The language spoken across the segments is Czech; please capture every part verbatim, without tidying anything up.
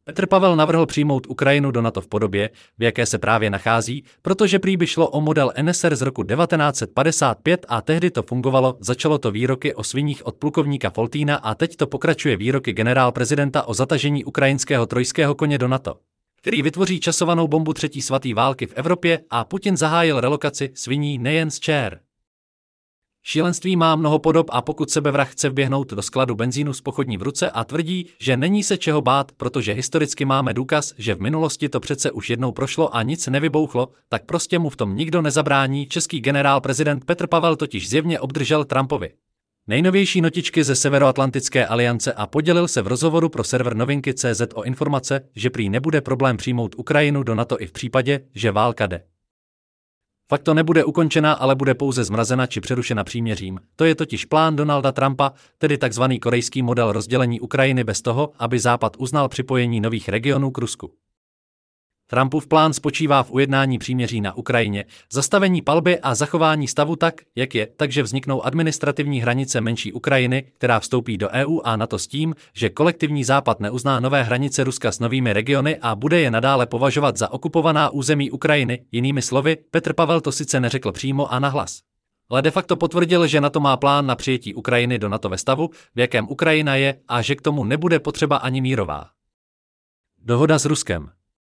Petr Pavel navrhl přijmout Ukrajinu do NATO v podobě, v jaké se právě nachází, protože prý by šlo o model N S R z roku devatenáct set padesát pět a tehdy to fungovalo, začalo to výroky o sviních od plukovníka Foltýna a teď to pokračuje výroky generál prezidenta o zatažení ukrajinského trojského koně do NATO, který vytvoří časovanou bombu třetí svaté války v Evropě, a Putin zahájil relokaci sviní nejen z čer. Šílenství má mnoho podob a pokud sebevrah chce vběhnout do skladu benzínu s pochodní v ruce a tvrdí, že není se čeho bát, protože historicky máme důkaz, že v minulosti to přece už jednou prošlo a nic nevybouchlo, tak prostě mu v tom nikdo nezabrání. Český generál prezident Petr Pavel totiž zjevně obdržel Trumpovi nejnovější notičky ze Severoatlantické aliance a podělil se v rozhovoru pro server novinky tečka cé zet o informace, že prý nebude problém přijmout Ukrajinu do NATO i v případě, že válka jde. Fakt to nebude ukončena, ale bude pouze zmrazena či přerušena příměřím. To je totiž plán Donalda Trumpa, tedy takzvaný korejský model rozdělení Ukrajiny bez toho, aby Západ uznal připojení nových regionů k Rusku. Trumpův plán spočívá v ujednání příměří na Ukrajině, zastavení palby a zachování stavu tak, jak je, takže vzniknou administrativní hranice menší Ukrajiny, která vstoupí do E U a NATO s tím, že kolektivní Západ neuzná nové hranice Ruska s novými regiony a bude je nadále považovat za okupovaná území Ukrajiny. Jinými slovy, Petr Pavel to sice neřekl přímo a nahlas, ale de facto potvrdil, že NATO má plán na přijetí Ukrajiny do NATO ve stavu, v jakém Ukrajina je, a že k tomu nebude potřeba ani mírová dohoda s Ruskem.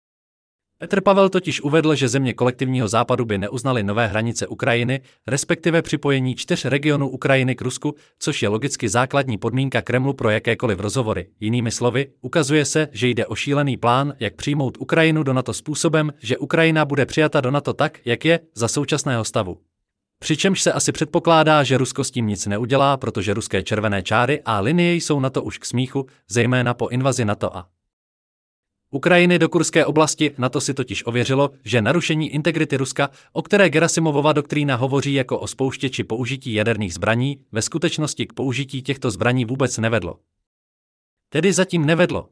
Petr Pavel totiž uvedl, že země kolektivního západu by neuznaly nové hranice Ukrajiny, respektive připojení čtyř regionů Ukrajiny k Rusku, což je logicky základní podmínka Kremlu pro jakékoliv rozhovory. Jinými slovy, ukazuje se, že jde o šílený plán, jak přijmout Ukrajinu do NATO způsobem, že Ukrajina bude přijata do NATO tak, jak je, za současného stavu. Přičemž se asi předpokládá, že Rusko s tím nic neudělá, protože ruské červené čáry a linie jsou NATO už k smíchu, zejména po invazi NATO a Ukrajiny do Kurské oblasti. NATO si totiž ověřilo, že narušení integrity Ruska, o které Gerasimovova doktrína hovoří jako o spouštěči použití jaderných zbraní, ve skutečnosti k použití těchto zbraní vůbec nevedlo. Tedy zatím nevedlo.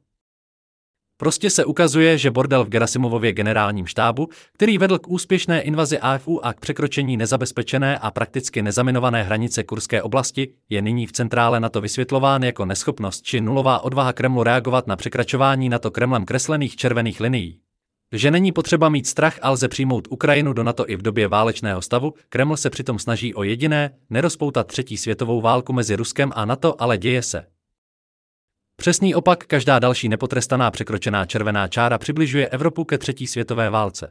Prostě se ukazuje, že bordel v Gerasimovově generálním štábu, který vedl k úspěšné invazi A F U a k překročení nezabezpečené a prakticky nezaminované hranice Kurské oblasti, je nyní v centrále NATO vysvětlován jako neschopnost či nulová odvaha Kremlu reagovat na překračování NATO Kremlem kreslených červených linií. Že není potřeba mít strach a lze přijmout Ukrajinu do NATO i v době válečného stavu, Kreml se přitom snaží o jediné, nerozpoutat třetí světovou válku mezi Ruskem a NATO, ale děje se přesný opak. Každá další nepotrestaná překročená červená čára přibližuje Evropu ke třetí světové válce.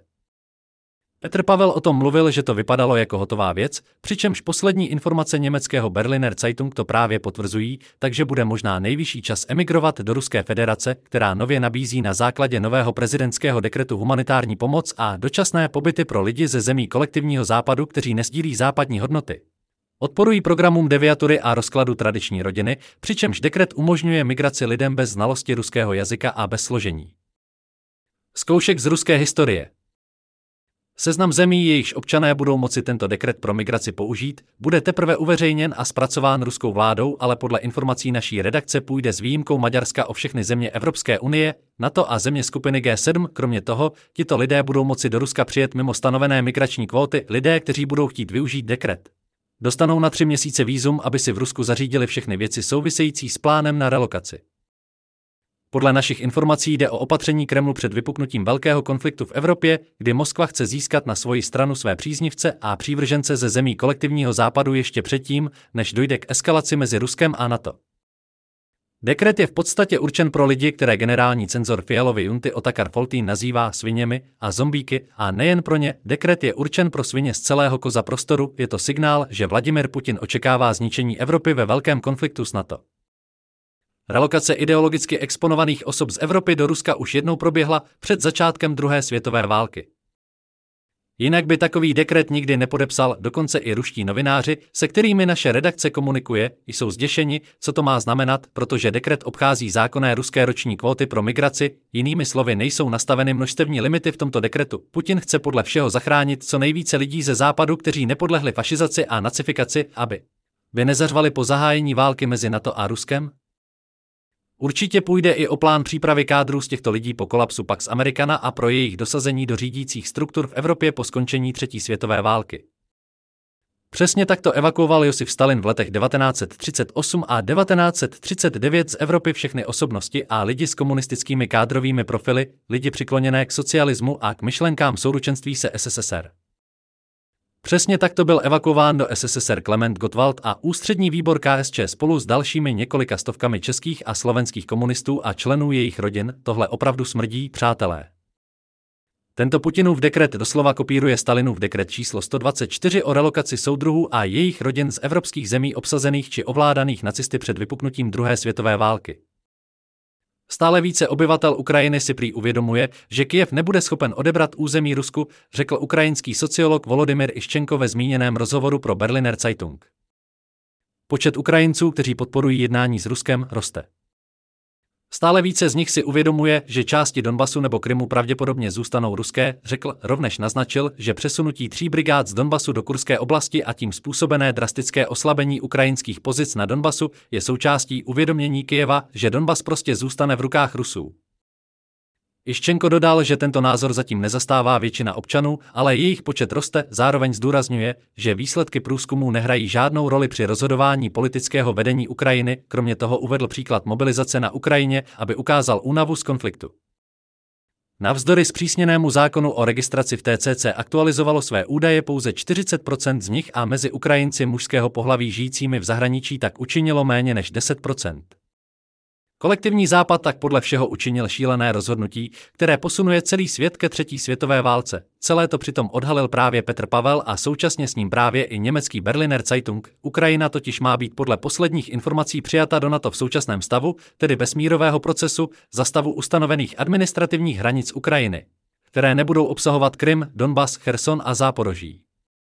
Petr Pavel o tom mluvil, že to vypadalo jako hotová věc, přičemž poslední informace německého Berliner Zeitung to právě potvrzují, takže bude možná nejvyšší čas emigrovat do Ruské federace, která nově nabízí na základě nového prezidentského dekretu humanitární pomoc a dočasné pobyty pro lidi ze zemí kolektivního západu, kteří nesdílí západní hodnoty. Odporují programům deviatury a rozkladu tradiční rodiny, přičemž dekret umožňuje migraci lidem bez znalosti ruského jazyka a bez složení zkoušek z ruské historie. Seznam zemí, jejichž občané budou moci tento dekret pro migraci použít, bude teprve uveřejněn a zpracován ruskou vládou, ale podle informací naší redakce půjde s výjimkou Maďarska o všechny země Evropské unie, NATO a země skupiny G sedm. Kromě toho, tito lidé budou moci do Ruska přijet mimo stanovené migrační kvóty. Lidé, kteří budou chtít využít dekret, dostanou na tři měsíce vízum, aby si v Rusku zařídili všechny věci související s plánem na relokaci. Podle našich informací jde o opatření Kremlu před vypuknutím velkého konfliktu v Evropě, kdy Moskva chce získat na svoji stranu své příznivce a přívržence ze zemí kolektivního západu ještě předtím, než dojde k eskalaci mezi Ruskem a NATO. Dekret je v podstatě určen pro lidi, které generální cenzor Fialovy junty Otakar Foltýn nazývá sviněmi a zombíky, a nejen pro ně. Dekret je určen pro svině z celého koza prostoru. Je to signál, že Vladimir Putin očekává zničení Evropy ve velkém konfliktu s NATO. Relokace ideologicky exponovaných osob z Evropy do Ruska už jednou proběhla před začátkem druhé světové války. Jinak by takový dekret nikdy nepodepsal, dokonce i ruští novináři, se kterými naše redakce komunikuje, jsou zděšeni, co to má znamenat, protože dekret obchází zákonné ruské roční kvóty pro migraci, jinými slovy nejsou nastaveny množstevní limity v tomto dekretu. Putin chce podle všeho zachránit co nejvíce lidí ze západu, kteří nepodlehli fašizaci a nacifikaci, aby by nezařvali po zahájení války mezi NATO a Ruskem. Určitě půjde i o plán přípravy kádrů z těchto lidí po kolapsu Pax Americana a pro jejich dosazení do řídících struktur v Evropě po skončení třetí světové války. Přesně takto evakuoval Josif Stalin v letech devatenáct set třicet osm a devatenáct set třicet devět z Evropy všechny osobnosti a lidi s komunistickými kádrovými profily, lidi přikloněné k socialismu a k myšlenkám souručenství se S S S R. Přesně takto byl evakuován do S S S R Klement Gottwald a ústřední výbor K S Č spolu s dalšími několika stovkami českých a slovenských komunistů a členů jejich rodin. Tohle opravdu smrdí, přátelé. Tento Putinův dekret doslova kopíruje Stalinův dekret číslo sto dvacet čtyři o relokaci soudruhů a jejich rodin z evropských zemí obsazených či ovládaných nacisty před vypuknutím druhé světové války. Stále více obyvatel Ukrajiny si prý uvědomuje, že Kyjev nebude schopen odebrat území Rusku, řekl ukrajinský sociolog Volodymyr Iščenko ve zmíněném rozhovoru pro Berliner Zeitung. Počet Ukrajinců, kteří podporují jednání s Ruskem, roste. Stále více z nich si uvědomuje, že části Donbasu nebo Krymu pravděpodobně zůstanou ruské, řekl, rovněž naznačil, že přesunutí tří brigád z Donbasu do Kurské oblasti a tím způsobené drastické oslabení ukrajinských pozic na Donbasu je součástí uvědomění Kyjeva, že Donbas prostě zůstane v rukách Rusů. Iščenko dodal, že tento názor zatím nezastává většina občanů, ale jejich počet roste, zároveň zdůrazňuje, že výsledky průzkumů nehrají žádnou roli při rozhodování politického vedení Ukrajiny, kromě toho uvedl příklad mobilizace na Ukrajině, aby ukázal únavu z konfliktu. Navzdory zpřísněnému zákonu o registraci v T C C aktualizovalo své údaje pouze čtyřicet procent z nich a mezi Ukrajinci mužského pohlaví žijícími v zahraničí tak učinilo méně než deset procent. Kolektivní západ tak podle všeho učinil šílené rozhodnutí, které posunuje celý svět ke třetí světové válce. Celé to přitom odhalil právě Petr Pavel a současně s ním právě i německý Berliner Zeitung. Ukrajina totiž má být podle posledních informací přijata do NATO v současném stavu, tedy bez mírového procesu, za stavu ustanovených administrativních hranic Ukrajiny, které nebudou obsahovat Krym, Donbas, Cherson a Záporoží.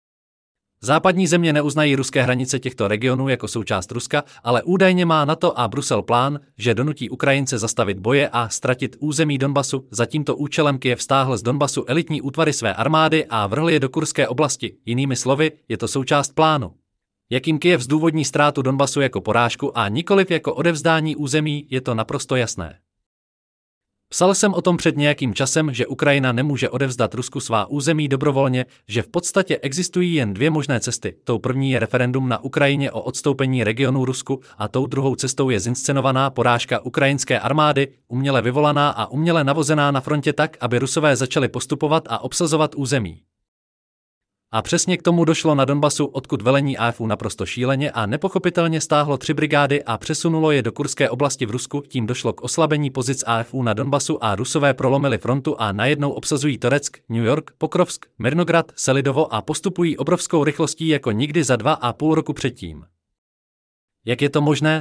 Západní země neuznají ruské hranice těchto regionů jako součást Ruska, ale údajně má NATO a Brusel plán, že donutí Ukrajince zastavit boje a ztratit území Donbasu. Za tímto účelem Kyjev stáhl z Donbasu elitní útvary své armády a vrhl je do Kurské oblasti. Jinými slovy, je to součást plánu. Jakým Kyjev zdůvodní ztrátu Donbasu jako porážku a nikoliv jako odevzdání území, je to naprosto jasné. Psal jsem o tom před nějakým časem, že Ukrajina nemůže odevzdat Rusku svá území dobrovolně, že v podstatě existují jen dvě možné cesty. Tou první je referendum na Ukrajině o odstoupení regionů Rusku a tou druhou cestou je zinscenovaná porážka ukrajinské armády, uměle vyvolaná a uměle navozená na frontě tak, aby Rusové začali postupovat a obsazovat území. A přesně k tomu došlo na Donbasu, odkud velení A F U naprosto šíleně a nepochopitelně stáhlo tři brigády a přesunulo je do Kurské oblasti v Rusku, tím došlo k oslabení pozic A F U na Donbasu a Rusové prolomili frontu a najednou obsazují Toreck, New York, Pokrovsk, Mirnograd, Selidovo a postupují obrovskou rychlostí jako nikdy za dva a půl roku předtím. Jak je to možné?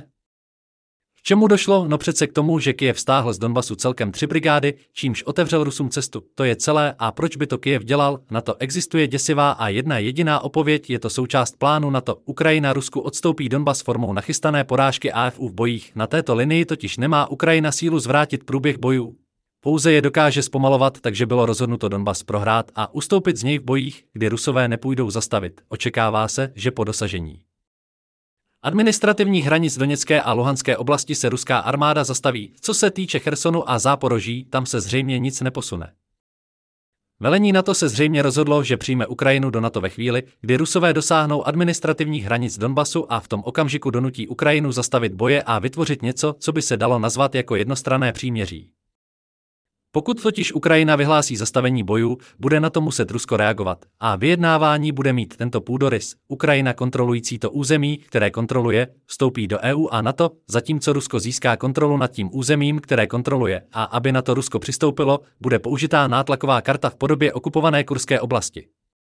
K čemu došlo? No přece k tomu, že Kyjev stáhl z Donbasu celkem tři brigády, čímž otevřel Rusům cestu. To je celé a proč by to Kyjev dělal? Na to existuje děsivá a jedna jediná odpověď, je to součást plánu NATO. Ukrajina Rusku odstoupí Donbas formou nachystané porážky A F U v bojích. Na této linii totiž nemá Ukrajina sílu zvrátit průběh bojů. Pouze je dokáže zpomalovat, takže bylo rozhodnuto Donbas prohrát a ustoupit z něj v bojích, kdy Rusové nepůjdou zastavit. Očekává se, že po dosažení administrativních hranic Doněcké a Luhanské oblasti se ruská armáda zastaví. Co se týče Chersonu a Záporoží, tam se zřejmě nic neposune. Velení NATO se zřejmě rozhodlo, že přijme Ukrajinu do NATO ve chvíli, kdy Rusové dosáhnou administrativních hranic Donbasu a v tom okamžiku donutí Ukrajinu zastavit boje a vytvořit něco, co by se dalo nazvat jako jednostranné příměří. Pokud totiž Ukrajina vyhlásí zastavení bojů, bude na to muset Rusko reagovat a vyjednávání bude mít tento půdorys. Ukrajina kontrolující to území, které kontroluje, vstoupí do E U a NATO, zatímco Rusko získá kontrolu nad tím územím, které kontroluje, a aby na to Rusko přistoupilo, bude použitá nátlaková karta v podobě okupované Kurské oblasti.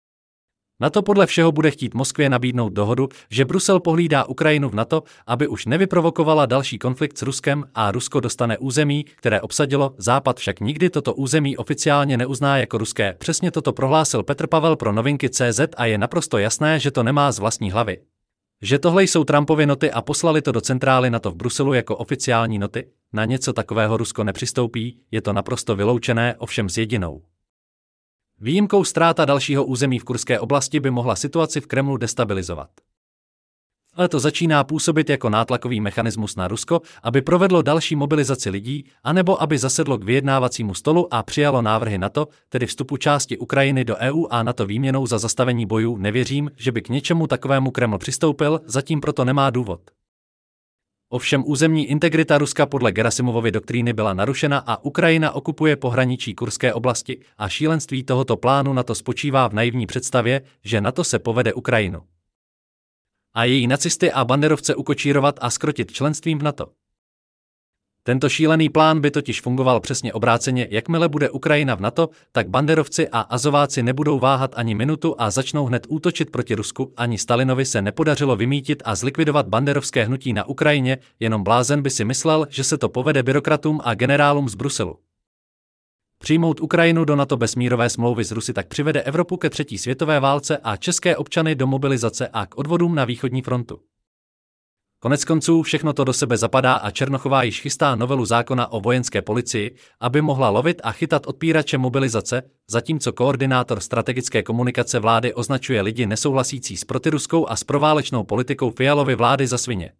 NATO podle všeho bude chtít Moskvě nabídnout dohodu, že Brusel pohlídá Ukrajinu v NATO, aby už nevyprovokovala další konflikt s Ruskem a Rusko dostane území, které obsadilo, Západ však nikdy toto území oficiálně neuzná jako ruské. Přesně toto prohlásil Petr Pavel pro Novinky tečka cé zet a je naprosto jasné, že to nemá z vlastní hlavy. Že tohle jsou Trumpovy noty a poslali to do centrály NATO v Bruselu jako oficiální noty, na něco takového Rusko nepřistoupí, je to naprosto vyloučené, ovšem s jedinou výjimkou ztráta dalšího území v Kurské oblasti by mohla situaci v Kremlu destabilizovat. ale to začíná působit jako nátlakový mechanismus na Rusko, aby provedlo další mobilizaci lidí, anebo aby zasedlo k vyjednávacímu stolu a přijalo návrhy NATO, tedy vstupu části Ukrajiny do E U a NATO výměnou za zastavení bojů. Nevěřím, že by k něčemu takovému Kreml přistoupil, zatím proto nemá důvod. Ovšem územní integrita Ruska podle Gerasimovovy doktríny byla narušena a Ukrajina okupuje pohraničí Kurské oblasti a šílenství tohoto plánu NATO spočívá v naivní představě, že NATO se povede Ukrajinu a její nacisty a banderovce ukočírovat a skrotit členstvím v NATO. Tento šílený plán by totiž fungoval přesně obráceně, jakmile bude Ukrajina v NATO, tak banderovci a azováci nebudou váhat ani minutu a začnou hned útočit proti Rusku. Ani Stalinovi se nepodařilo vymítit a zlikvidovat banderovské hnutí na Ukrajině, jenom blázen by si myslel, že se to povede byrokratům a generálům z Bruselu. Přijmout Ukrajinu do NATO bez mírové smlouvy s Rusy tak přivede Evropu ke třetí světové válce a české občany do mobilizace a k odvodům na východní frontu. Koneckonců všechno to do sebe zapadá a Černochová již chystá novelu zákona o vojenské policii, aby mohla lovit a chytat odpírače mobilizace, zatímco koordinátor strategické komunikace vlády označuje lidi nesouhlasící s protiruskou a s proválečnou politikou Fialovy vlády za svině.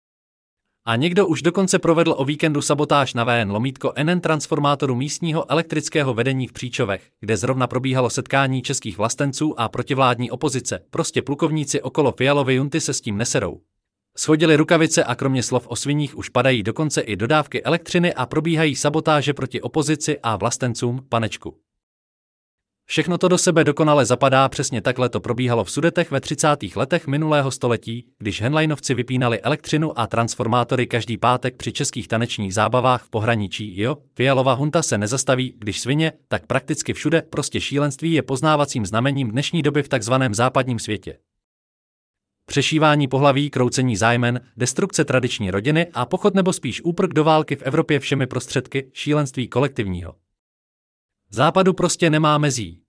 A někdo už dokonce provedl o víkendu sabotáž na V N lomítko N N transformátoru místního elektrického vedení v Příčovech, kde zrovna probíhalo setkání českých vlastenců a protivládní opozice. Prostě plukovníci okolo Fialovy junty se s tím neserou. Shodili rukavice a kromě slov o sviních už padají dokonce i dodávky elektřiny a probíhají sabotáže proti opozici a vlastencům, panečku. Všechno to do sebe dokonale zapadá, přesně takhle to probíhalo v Sudetech ve třicátých letech minulého století, když Henleinovci vypínali elektřinu a transformátory každý pátek při českých tanečních zábavách v pohraničí. Jo, Fialova hunta se nezastaví, když svině, tak prakticky všude. Prostě šílenství je poznávacím znamením dnešní doby v takzvaném západním světě. Přešívání pohlaví, kroucení zájmen, destrukce tradiční rodiny a pochod nebo spíš úprk do války v Evropě všemi prostředky, šílenství kolektivního Západu prostě nemá mezí.